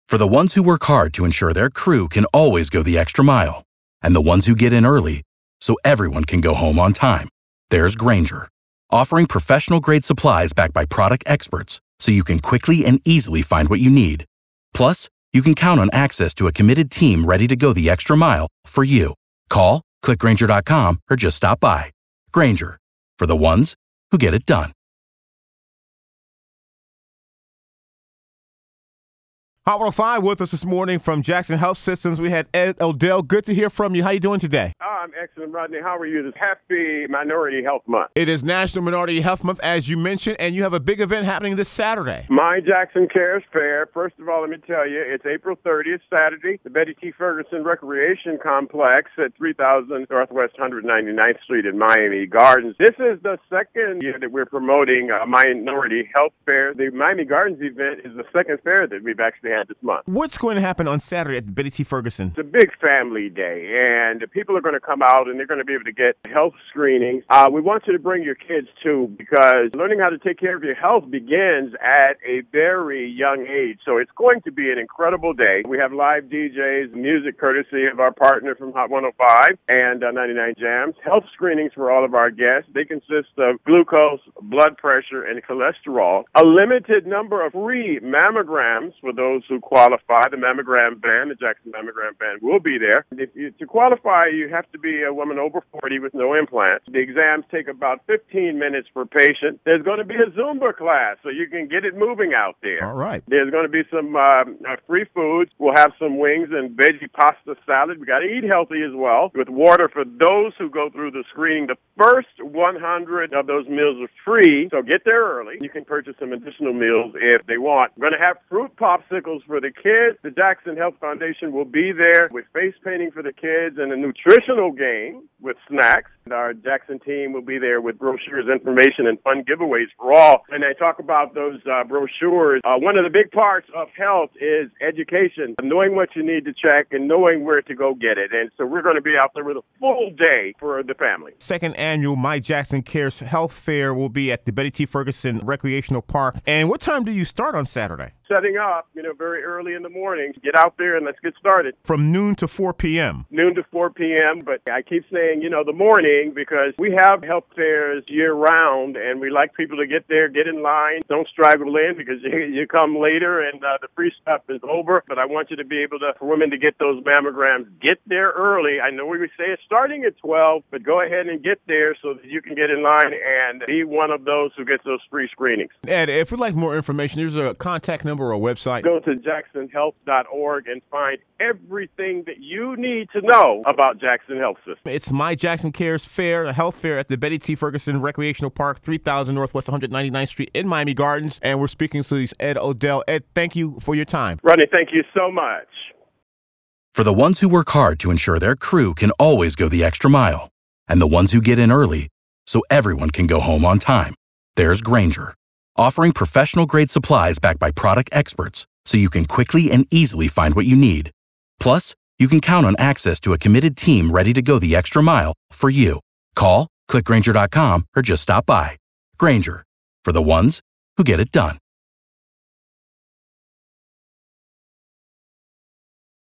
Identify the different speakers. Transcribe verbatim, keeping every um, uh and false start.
Speaker 1: For the ones who work hard to ensure their crew can always go the extra mile, and the ones who get in early so everyone can go home on time, there's Grainger, offering professional-grade supplies backed by product experts so you can quickly and easily find what you need. Plus, you can count on access to a committed team ready to go the extra mile for you. Call, click Grainger dot com, or just stop by. Grainger, for the ones who get it done.
Speaker 2: Hot one oh five with us this morning from Jackson Health Systems. We had Ed Odell. Good to hear from you. How you doing today?
Speaker 3: Oh, I'm excellent, Rodney. How are you? This Happy Minority Health Month.
Speaker 2: It is National Minority Health Month, as you mentioned, and you have a big event happening this Saturday.
Speaker 3: My Jackson Cares Fair. First of all, let me tell you, it's April thirtieth, Saturday, the Betty T. Ferguson Recreation Complex at three thousand Northwest one hundred ninety-ninth Street in Miami Gardens. This is the second year that we're promoting a Minority Health Fair. The Miami Gardens event is the second fair that we've actually had this month.
Speaker 2: What's going to happen on Saturday at the Betty T. Ferguson?
Speaker 3: It's a big family day, and people are going to come out and they're going to be able to get health screenings. Uh, we want you to bring your kids too, because learning how to take care of your health begins at a very young age. So it's going to be an incredible day. We have live D Js, music courtesy of our partner from Hot one oh five and uh, ninety-nine Jams. Health screenings for all of our guests. They consist of glucose, blood pressure, and cholesterol. A limited number of free mammograms for those who qualify. The mammogram ban, the Jackson Mammogram Ban, will be there. If you, to qualify, you have to be a woman over forty with no implants. The exams take about fifteen minutes per patient. There's going to be a Zumba class, so you can get it moving out there.
Speaker 2: All right.
Speaker 3: There's going to be some um, uh, free foods. We'll have some wings and veggie pasta salad. We got to eat healthy as well, with water for those who go through the screening. The first one hundred of those meals are free, so get there early. You can purchase some additional meals if they want. We're going to have fruit popsicles for the kids. The Jackson Health Foundation will be there with face painting for the kids and a nutritional game with snacks. And our Jackson team will be there with brochures, information, and fun giveaways for all. And I talk about those uh, brochures. Uh, one of the big parts of health is education, knowing what you need to check and knowing where to go get it. And so we're going to be out there with a full day for the family.
Speaker 2: Second annual My Jackson Cares Health Fair will be at the Betty T. Ferguson Recreational Park. And what time do you start on Saturday?
Speaker 3: Setting up, you know, very early in the morning. Get out there and let's get started.
Speaker 2: From noon to four p.m.
Speaker 3: Noon to four p.m. But I keep saying, you know, the morning, because we have health fairs year round, and we like people to get there, get in line. Don't straggle in, because you, you come later and uh, the free stuff is over. But I want you to be able to, for women to get those mammograms, get there early. I know we say it's starting at twelve, but go ahead and get there so that you can get in line and be one of those who gets those free screenings.
Speaker 2: Ed, if we'd like more information, there's a contact number or a website.
Speaker 3: Go to jackson health dot org and find everything that you need to know about Jackson Health System.
Speaker 2: It's My Jackson Cares Fair, a health fair at the Betty T. Ferguson Recreational Park, three thousand Northwest one hundred ninety-ninth Street in Miami Gardens. And we're speaking to Ed Odell. Ed, thank you for your time.
Speaker 3: Rodney, thank you so much.
Speaker 1: For the ones who work hard to ensure their crew can always go the extra mile, and the ones who get in early so everyone can go home on time, there's Grainger, offering professional-grade supplies backed by product experts so you can quickly and easily find what you need. Plus, you can count on access to a committed team ready to go the extra mile for you. Call, click Grainger dot com, or just stop by. Grainger, for the ones who get it done.